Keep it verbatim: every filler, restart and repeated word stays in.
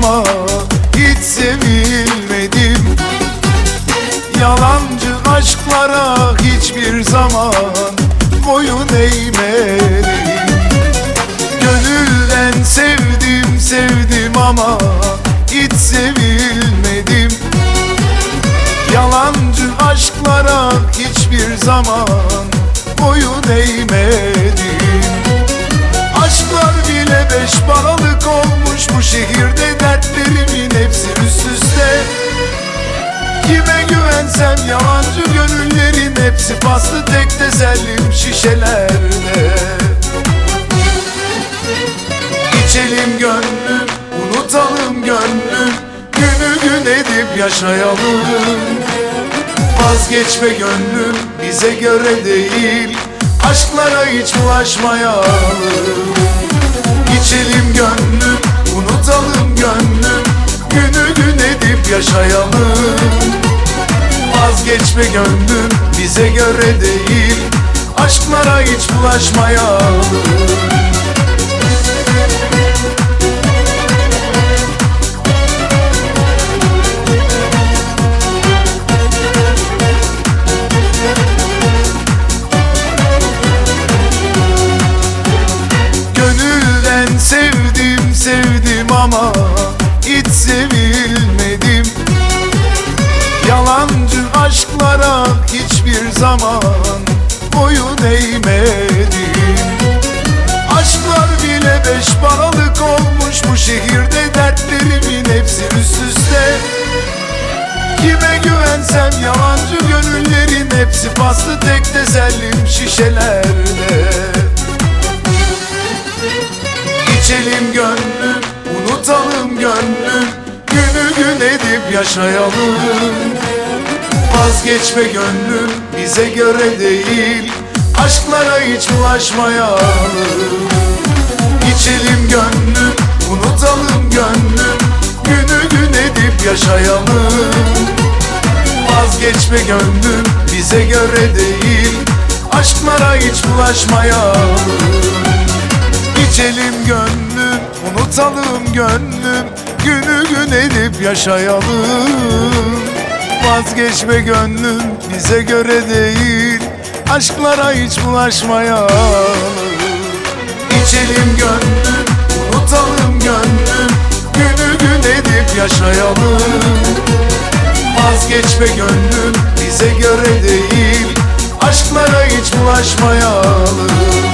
ama hiç sevilmedim. Yalancı aşklara hiçbir zaman boyun eğmedim. Gönülden sevdim sevdim ama hiç sevilmedim. Yalancı aşklara hiçbir zaman boyun eğmedim. Aşklar bile beş paralık olmuş bu şehirde, dertlerimin hepsi üst üste. Kime güvensem yalancı gönüllerin hepsi paslı, tek tesellim şişelerde. İçelim gönlüm, unutalım gönlüm, günü gün edip yaşayalım. Vazgeçme gönlüm, bize göre değil, aşklara hiç bulaşmayalım. İçelim gönlüm, unutalım gönlüm, günü gün edip yaşayalım. Vazgeçme gönlüm, bize göre değil, aşklara hiç bulaşmayalım. Sevdim sevdim ama hiç sevilmedim. Yalancı aşklara hiçbir zaman boyun eğmedim. Aşklar bile beş paralık olmuş bu şehirde, dertlerimin hepsi üst üste. Kime güvensem yalancı gönüllerin hepsi paslı, tek tesellim şişelerde. İçelim gönlüm, unutalım gönlüm, günü gün edip yaşayalım. Vazgeçme gönlüm, bize göre değil, aşklara hiç bulaşmayalım. İçelim gönlüm, unutalım gönlüm, günü gün edip yaşayalım. Vazgeçme gönlüm, bize göre değil, aşklara hiç bulaşmayalım. İçelim gönlüm, unutalım gönlüm, günü gün edip yaşayalım. Vazgeçme gönlüm, bize göre değil, aşklara hiç bulaşmayalım. İçelim gönlüm, unutalım gönlüm, günü gün edip yaşayalım. Vazgeçme gönlüm, bize göre değil, aşklara hiç bulaşmayalım.